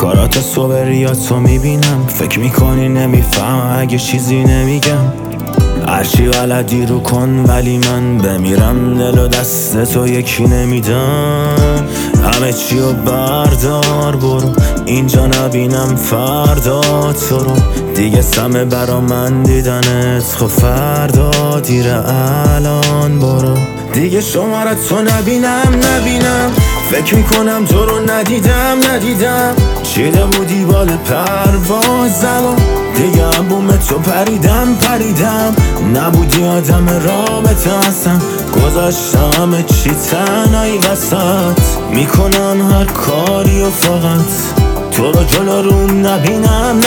کارات صبریاتو میبینم، فکر میکنی نمیفهم اگه چیزی نمیگم. هرچی بلدی رو کن ولی من بمیرم دل و دست تو یکی نمیدم. همه چی رو بردار برو، اینجا نبینم فردا تو رو. دیگه سمه برا من دیدنت، خب فردا دیره الان برو. دیگه شمارت تو نبینم فکر میکنم تو رو ندیدم چیده بودی بال پروازم و دیگه بوم تو پریدم نبودی آدم رابطه هستم، گذاشتم همه چی تنهایی وسط. میکنم هر کاری و فقط تو رو جلو روم نبینم.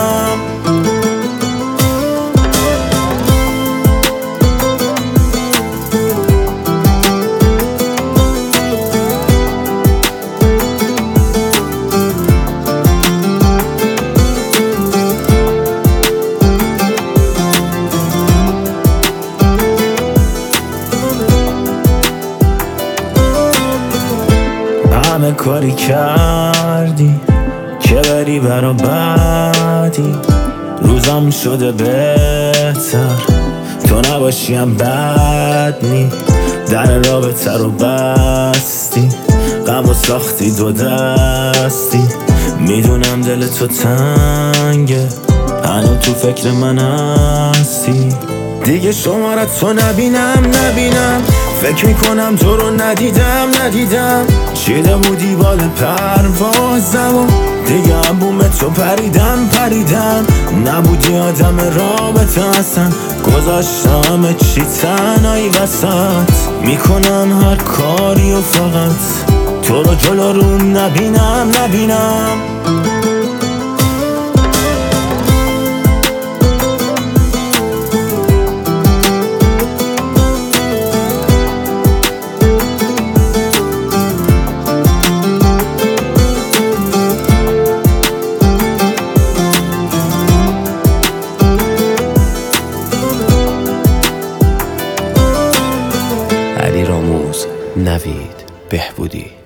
همه کاری کردی که بری برا بعدی، روزم شده بهتر تو نباشیم بد نی. در رابطه رو بستی، غم و ساختی دو دستی. میدونم دل تو تنگه، هنو تو فکر من هستی. دیگه شمارت تو نبینم فکر میکنم تو رو ندیدم چیده بودی بال پروازم و دیگه بوم تو پریدم نبودی آدم رابطه هستم، گذاشتم همه چی تنهایی وسط. میکنم هر کاری و فقط تو رو جلو روم نبینم. علیراموز، نوید بهبودی.